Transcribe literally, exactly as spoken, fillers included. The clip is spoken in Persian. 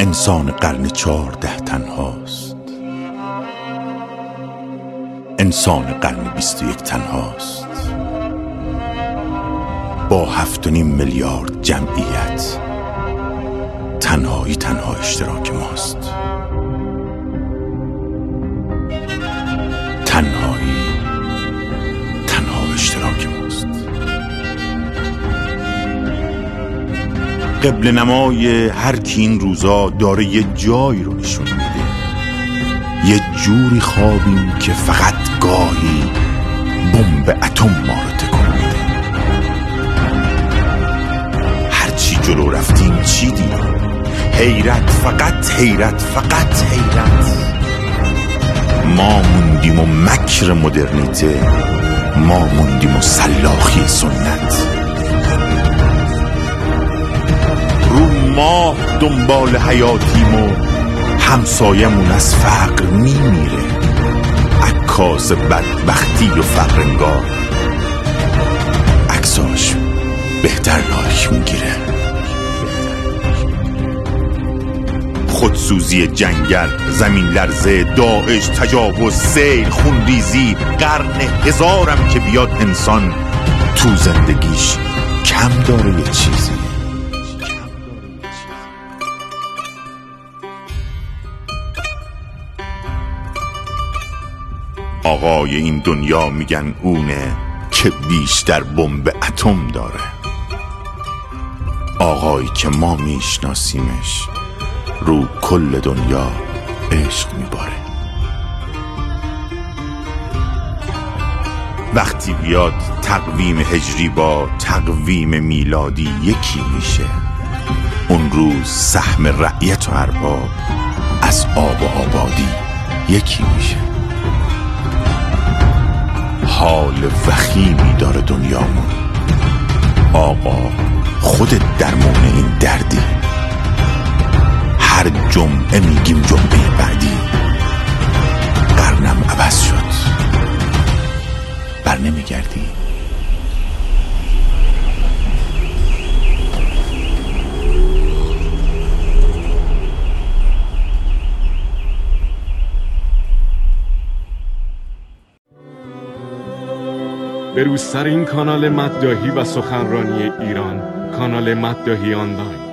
انسان قرن چهارده تنهاست، انسان قرن بیست و یک تنهاست، با هفت و نیم میلیارد جمعیت. تنهایی تنها اشتراک ماست. تنهایی تنها اشتراک ماست. قبل نمای هر کی این روزا داره یه جایی رو نشون میده. یه جوری خوابیم که فقط گاهی بمب اتم ما رو تکون میده. هرچی جلو رفتیم چی دیدیم؟ حیرت، فقط حیرت، فقط حیرت. ما موندیم و مکر مدرنیته، ما موندیم و سلاخی سنت. رو ماه دنبال حیاتیم و همسایمون از فقر میمیره. عکاس بدبختی و فقر انگار عکساش بهتر لایک میگیره. خودسوزی جنگل، زمین لرزه، داعش، تجاوز، سیل، خونریزی، قرن هزارم که بیاد انسان تو زندگیش کم داره یه چیزی. آقای این دنیا میگن اونه که بیشتر بمب اتم داره. آقایی که ما میشناسیمش رو کل دنیا عشق میباره. وقتی بیاد تقویم هجری با تقویم میلادی یکی میشه، اون روز سهم رعیت و ارباب از آب و آبادی یکی میشه. حال وخیمی داره دنیامون. آقا خودت درمون این دردی. هر جمعه میگیم جمعه بعدی. قرنم عوض شد، بر نمیگردی. به روسر این کانال مداحی و سخنرانی ایران، کانال مداحی آنلاین.